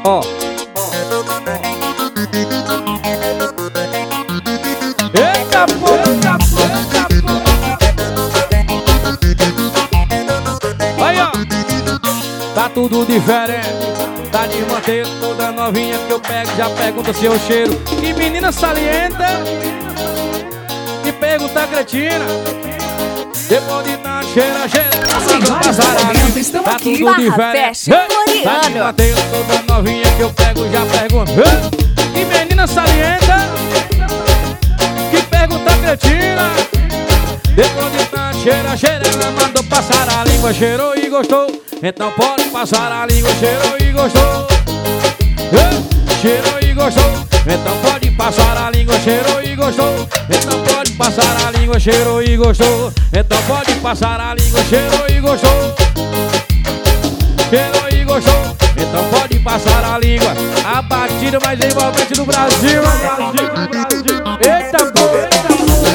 Ó. Eita porra, eita porra. Aí, ó. Tá tudo diferente. Tá de manter toda novinha que eu pego. Já pergunta seu cheiro. Que menina salienta. Que pergunta cretina. Depois de dar cheira, Estamos tá aqui, tudo diferente. Fashion Tá de Floriano. manter toda novinha que eu pego. Já pergunta. Que menina salienta. Que pergunta cretina. Depois de dar cheira, ela mandou passar a língua. Cheirou e gostou. Então pode passar a língua. Cheirou e gostou. Cheirou e gostou. Então pode passar a língua. Cheirou e gostou. Então pode passar a língua. Cheirou e gostou. Então pode passar a língua. Cheirou e gostou. Cheirou e gostou. Então pode passar a língua. A batida mais envolvente do Brasil. Eita porra, eita porra.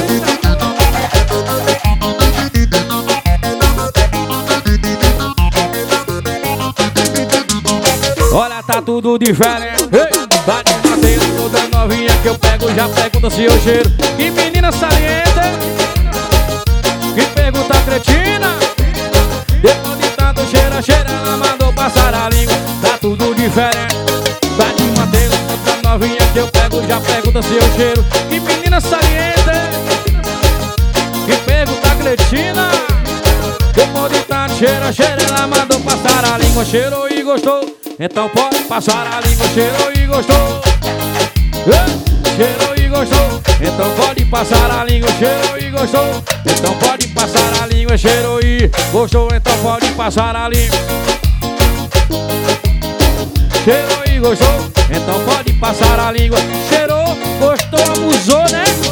Olha, tá tudo diferente. Tá de manter toda novinha que eu pego. Já pergunta se eu cheiro. Que menina salienta. Que pergunta cretina. Depois de tanto cheira, ela mandou passar a língua. Tá tudo diferente. Tá de manter toda novinha que eu pego. Já pergunta se eu cheiro. Que menina salienta. Que pergunta cretina. Depois de tanto cheira, ela mandou passar a língua. Cheirou e gostou. Então pode passar a língua. Cheirou e gostou. Cheirou e gostou. Então pode passar a língua. Cheirou e gostou. Então pode passar a língua. Cheirou e gostou. Então pode passar a língua. Cheirou e gostou. Então pode passar a língua. Cheirou, gostou, abusou, né?